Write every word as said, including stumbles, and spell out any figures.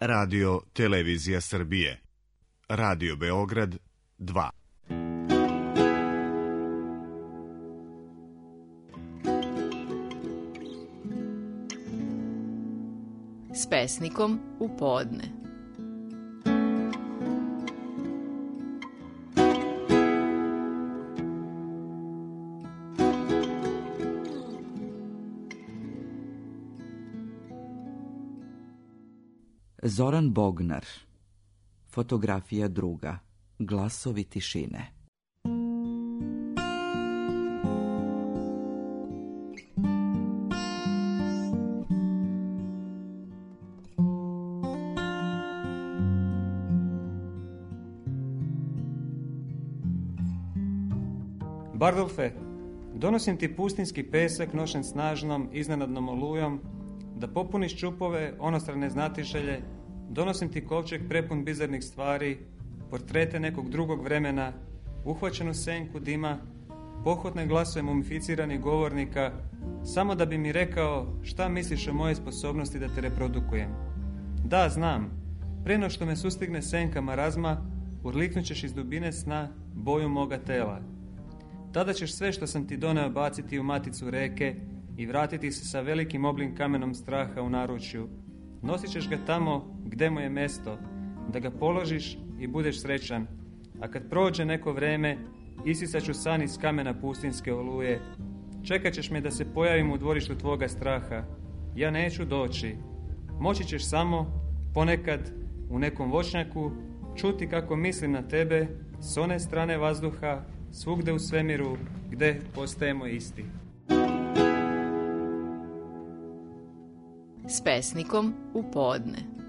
Radio Televizija Srbije. Radio Beograd dva. S pesnikom u podne. Zoran Bognar. Fotografija druga. Glasovi tišine. Bardolfe, donosim ti pustinski pesak nošen snažnom, iznenadnom olujom, da popuniš čupove onostrane znatiželje, donosim ti kovčeg prepun bizarnih stvari, portrete nekog drugog vremena, uhvaćenu senku dima, pohotne glasove mumificiranih govornika, samo da bi mi rekao šta misliš o moje sposobnosti da te reprodukujem. Da, znam, preno što me sustigne senka marazma, urliknut ćeš iz dubine sna boju moga tela. Tada ćeš sve što sam ti doneo baciti u maticu reke i vratiti se sa velikim oblim kamenom straha u naručju. Nosit ćeš ga tamo gde mu je mesto, da ga položiš i budeš srećan. A kad prođe neko vreme, isisat ću san iz kamena pustinske oluje. Čekat ćeš me da se pojavim u dvorištu tvoga straha. Ja neću doći. Moći ćeš samo, ponekad, u nekom voćnjaku, čuti kako mislim na tebe s one strane vazduha, svugde u svemiru gde postajemo isti. S pesnikom u podne.